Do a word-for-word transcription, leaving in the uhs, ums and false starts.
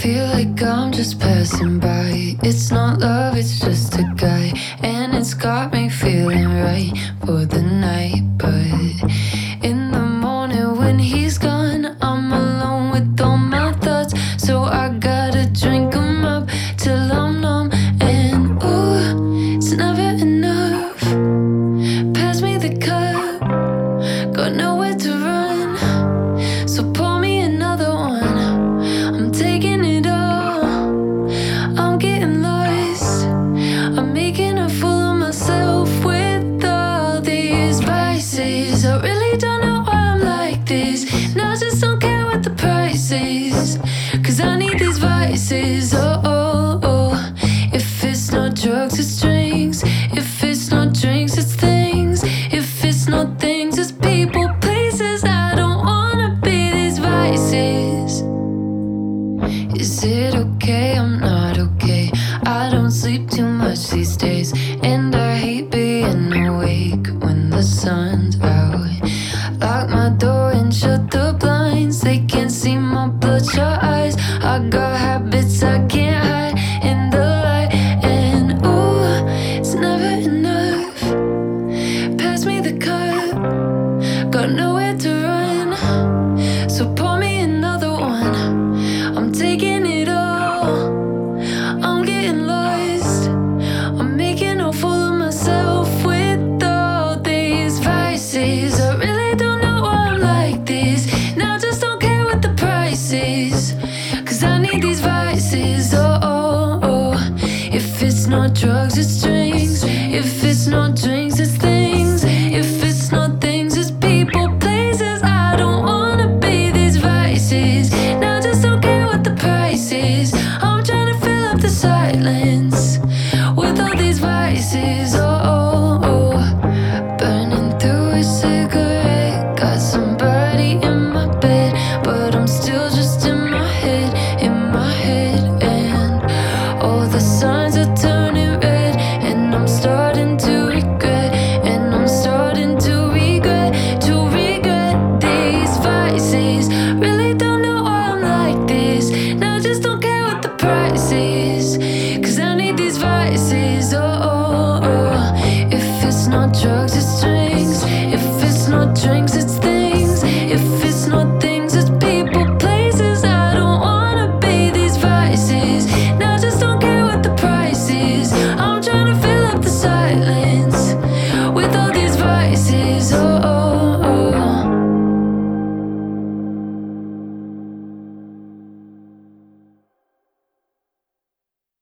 feel like I'm just passing by. It's not love, it's just a guy. And it's got me feeling right for the night. But in the morning when he's gone, I'm alone with all my thoughts. So I gotta drink 'em up till I'm numb. And ooh, it's never enough. Pass me the cup, got nowhere to run.